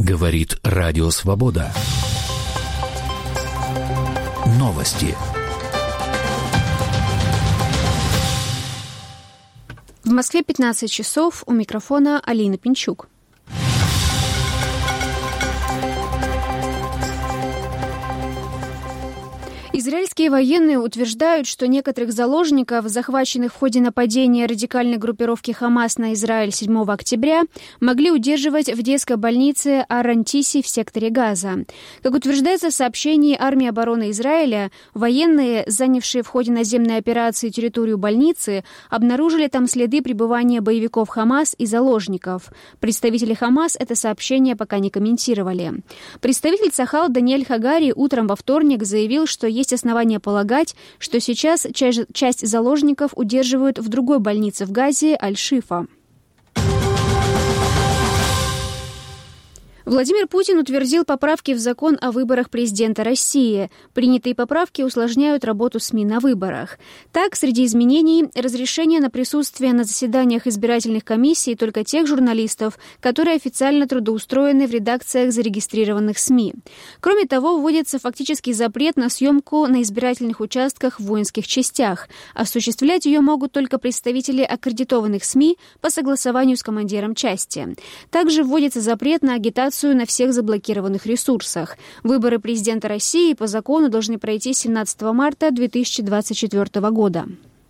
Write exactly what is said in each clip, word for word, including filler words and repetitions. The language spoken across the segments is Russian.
Говорит Радио Свобода. Новости. В Москве пятнадцать часов. У микрофона Алина Пинчук. Израильские военные утверждают, что некоторых заложников, захваченных в ходе нападения радикальной группировки «Хамас» на Израиль седьмого октября, могли удерживать в детской больнице Ар-Антиси в секторе Газа. Как утверждается в сообщении армии обороны Израиля, военные, занявшие в ходе наземной операции территорию больницы, обнаружили там следы пребывания боевиков «Хамас» и заложников. Представители «Хамас» это сообщение пока не комментировали. Представитель Цахал Даниэль Хагари утром во вторник заявил, что есть основания полагать, что сейчас часть заложников удерживают в другой больнице в Газе Аль-Шифа. Владимир Путин утвердил поправки в закон о выборах президента России. Принятые поправки усложняют работу СМИ на выборах. Так, среди изменений – разрешение на присутствие на заседаниях избирательных комиссий только тех журналистов, которые официально трудоустроены в редакциях зарегистрированных СМИ. Кроме того, вводится фактический запрет на съемку на избирательных участках в воинских частях. Осуществлять ее могут только представители аккредитованных СМИ по согласованию с командиром части. Также вводится запрет на агитацию на всех заблокированных ресурсах. Выборы президента России по закону должны пройти семнадцатого марта две тысячи двадцать четвёртого года.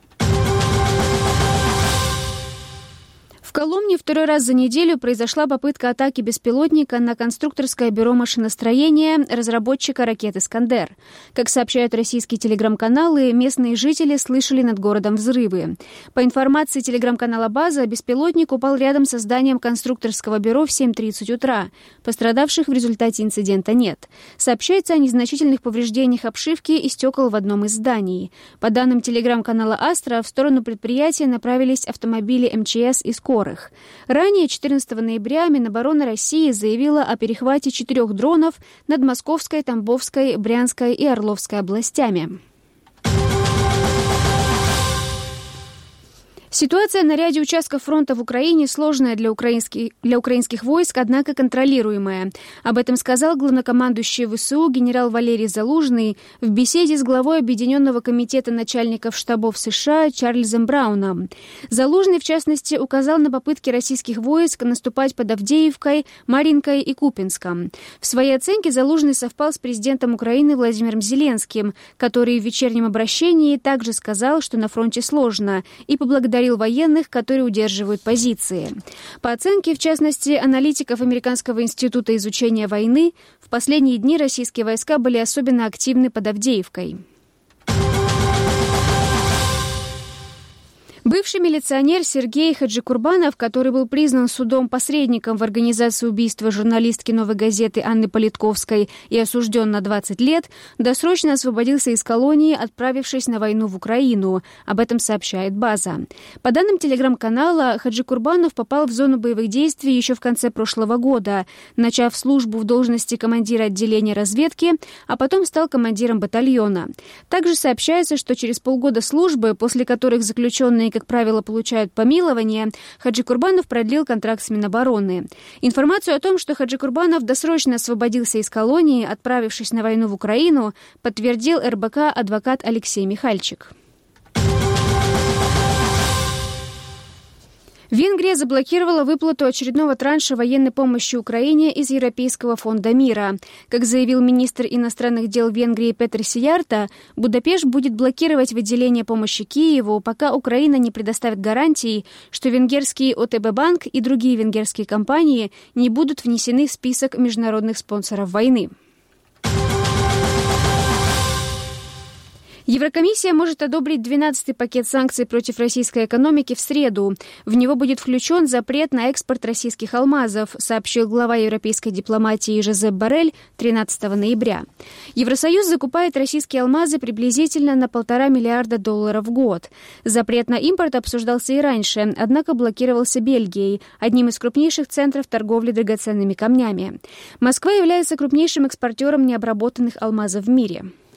В Коломне второй раз за неделю произошла попытка атаки беспилотника на конструкторское бюро машиностроения разработчика ракет «Искандер». Как сообщают российские телеграм-каналы, местные жители слышали над городом взрывы. По информации телеграм-канала «База», беспилотник упал рядом со зданием конструкторского бюро в семь тридцать утра. Пострадавших в результате инцидента нет. Сообщается о незначительных повреждениях обшивки и стекол в одном из зданий. По данным телеграм-канала «Астра», в сторону предприятия направились автомобили эм че эс и скорых. Ранее, четырнадцатого ноября, Минобороны России заявила о перехвате четырех дронов над Московской, Тамбовской, Брянской и Орловской областями. Ситуация на ряде участков фронта в Украине сложная для украинских, для украинских войск, однако контролируемая. Об этом сказал главнокомандующий ВСУ генерал Валерий Залужный в беседе с главой Объединенного комитета начальников штабов США Чарльзом Брауном. Залужный, в частности, указал на попытки российских войск наступать под Авдеевкой, Марьинкой и Купинском. В своей оценке Залужный совпал с президентом Украины Владимиром Зеленским, который в вечернем обращении также сказал, что на фронте сложно, и поблагодарил военных, которые удерживают позиции. По оценке, в частности, аналитиков Американского института изучения войны, в последние дни российские войска были особенно активны под Авдеевкой. Бывший милиционер Сергей Хаджикурбанов, который был признан судом посредником в организации убийства журналистки «Новой газеты» Анны Политковской и осужден на двадцать лет, досрочно освободился из колонии, отправившись на войну в Украину. Об этом сообщает «База». По данным телеграм-канала, Хаджикурбанов попал в зону боевых действий еще в конце прошлого года, начав службу в должности командира отделения разведки, а потом стал командиром батальона. Также сообщается, что через полгода службы, после которых заключенные, как правило, получают помилование, Хаджикурбанов продлил контракт с Минобороны. Информацию о том, что Хаджикурбанов досрочно освободился из колонии, отправившись на войну в Украину, подтвердил эр бэ ка адвокат Алексей Михальчик. Венгрия заблокировала выплату очередного транша военной помощи Украине из Европейского фонда мира. Как заявил министр иностранных дел Венгрии Петр Сиярта, Будапешт будет блокировать выделение помощи Киеву, пока Украина не предоставит гарантий, что венгерский о тэ бэ банк и другие венгерские компании не будут внесены в список международных спонсоров войны. Еврокомиссия может одобрить двенадцатый пакет санкций против российской экономики в среду. В него будет включен запрет на экспорт российских алмазов, сообщил глава европейской дипломатии Жозеп Боррель тринадцатого ноября. Евросоюз закупает российские алмазы приблизительно на полтора миллиарда долларов в год. Запрет на импорт обсуждался и раньше, однако блокировался Бельгией, одним из крупнейших центров торговли драгоценными камнями. Москва является крупнейшим экспортером необработанных алмазов в мире.